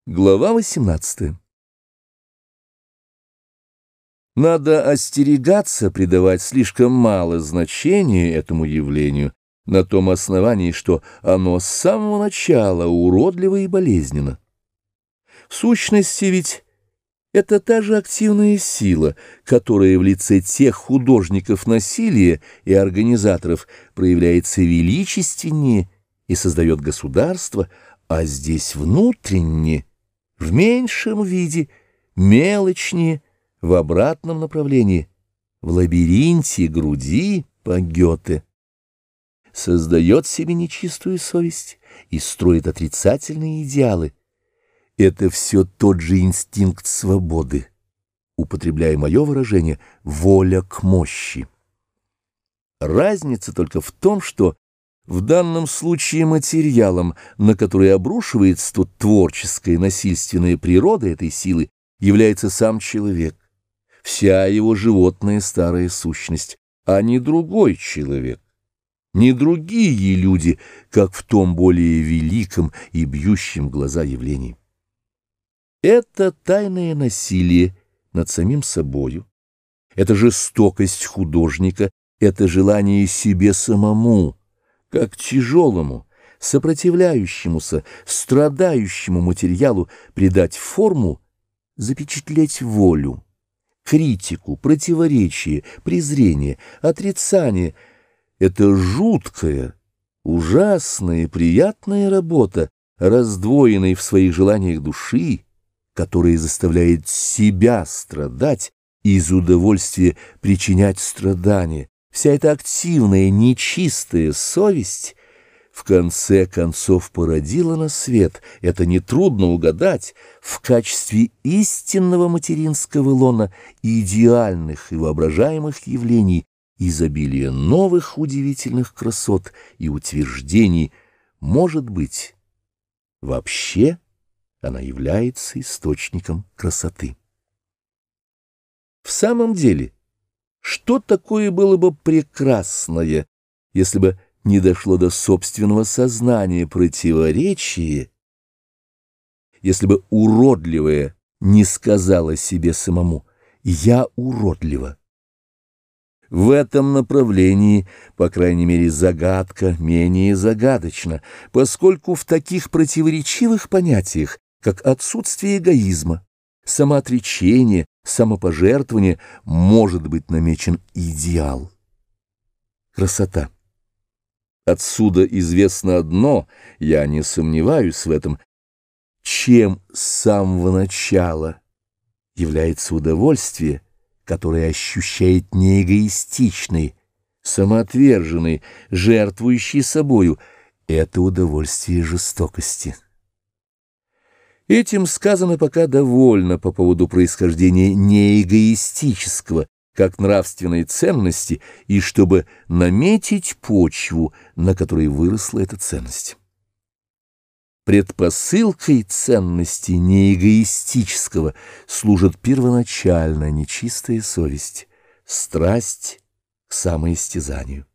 Глава 18. Надо остерегаться придавать слишком мало значения этому явлению на том основании, что оно с самого начала уродливо и болезненно. В сущности ведь это та же активная сила, которая в лице тех художников насилия и организаторов проявляется величественнее и создает государство, а здесь внутренне, в меньшем виде, мелочнее, в обратном направлении, в лабиринте груди по Гёте, создает себе нечистую совесть и строит отрицательные идеалы. Это все тот же инстинкт свободы, употребляя мое выражение, воля к мощи. Разница только в том, что в данном случае материалом, на который обрушивается тут творческая насильственная природа этой силы, является сам человек, вся его животная старая сущность, а не другой человек, не другие люди, как в том более великом и бьющем глаза явлении. Это тайное насилие над самим собою, это жестокость художника, это желание себе самому, как тяжелому, сопротивляющемуся, страдающему материалу придать форму, запечатлеть волю, критику, противоречие, презрение, отрицание. Это жуткая, ужасная, приятная работа, раздвоенная в своих желаниях души, которая заставляет себя страдать и из удовольствия причинять страдания. Вся эта активная, нечистая совесть в конце концов породила на свет, это нетрудно угадать, в качестве истинного материнского лона идеальных и воображаемых явлений, изобилие новых удивительных красот и утверждений. Может быть, вообще она является источником красоты. В самом деле, что такое было бы прекрасное, если бы не дошло до собственного сознания противоречия, если бы уродливое не сказала себе самому «я уродлива». В этом направлении, по крайней мере, загадка менее загадочна, поскольку в таких противоречивых понятиях, как отсутствие эгоизма, самоотречение, самопожертвование, может быть намечен идеал. Красота. Отсюда известно одно, я не сомневаюсь в этом, чем с самого начала является удовольствие, которое ощущает неэгоистичный, самоотверженный, жертвующий собою, это удовольствие жестокости. Этим сказано пока довольно по поводу происхождения неэгоистического, как нравственной ценности, и чтобы наметить почву, на которой выросла эта ценность. Предпосылкой ценности неэгоистического служит первоначальная нечистая совесть, страсть к самоистязанию.